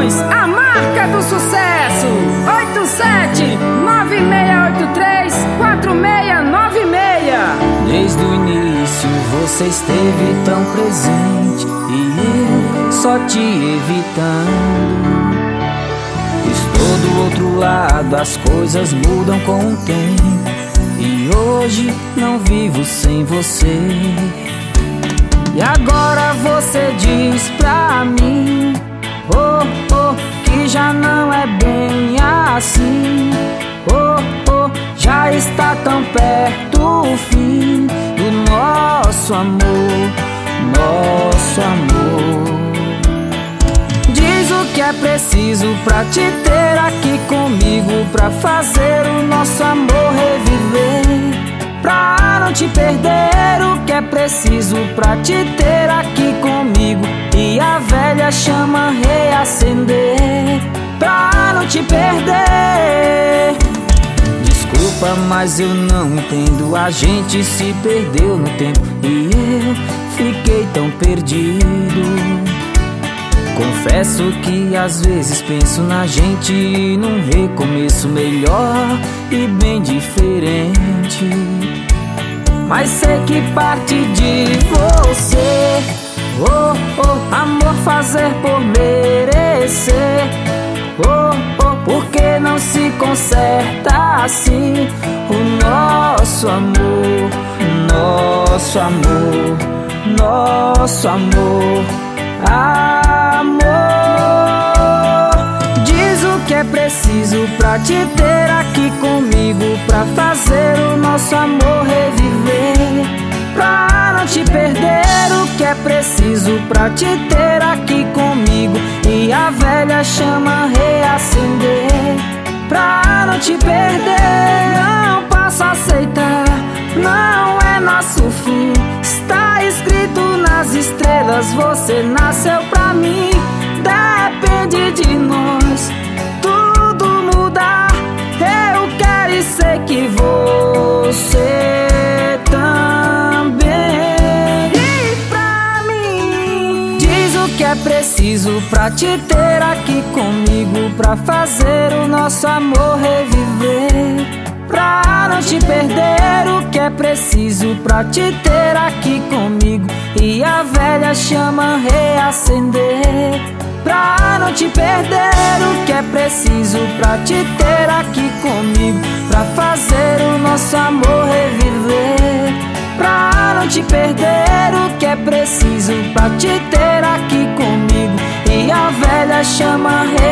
Produções, a marca do sucesso. 8796834696. Desde o início você esteve tão presente e eu só te evitando. Estou do outro lado, as coisas mudam com o tempo e hoje não vivo sem você. E agora você diz pra mim, oh, oh, que já não é bem assim. Oh, oh, já está tão perto o fim do nosso amor, nosso amor. Diz o que é preciso pra te ter aqui comigo, pra fazer o nosso amor reviver, pra não te perder. O que é preciso pra te ter aqui comigo e a velha chama reacender, pra não te perder. Desculpa, mas eu não entendo, a gente se perdeu no tempo e eu fiquei tão perdido. Confesso que às vezes penso na gente num recomeço melhor e bem diferente, mas sei que parte de você. Oh, oh, amor fazer por merecer. Oh, oh, porque não se conserta assim o nosso amor, nosso amor, nosso amor, amor. Diz o que é preciso pra te ter aqui comigo, pra fazer o nosso amor reviver, pra não te perder. O que é preciso pra te ter aqui comigo e a velha chama reacender, pra não te perder. Não posso aceitar, não é nosso fim. Está escrito nas estrelas, você nasceu pra mim. Depende de nós tudo mudar. Eu quero e sei que você também. E pra mim, diz o que é preciso pra te ter aqui comigo, pra fazer o nosso amor reviver, pra não te perder. O que é preciso pra te ter aqui comigo e a velha chama reacender, pra não te perder. O que é preciso pra te ter aqui comigo, pra fazer o nosso amor reviver, pra não te perder. O que é preciso pra te ter aqui comigo e a velha chama reacender,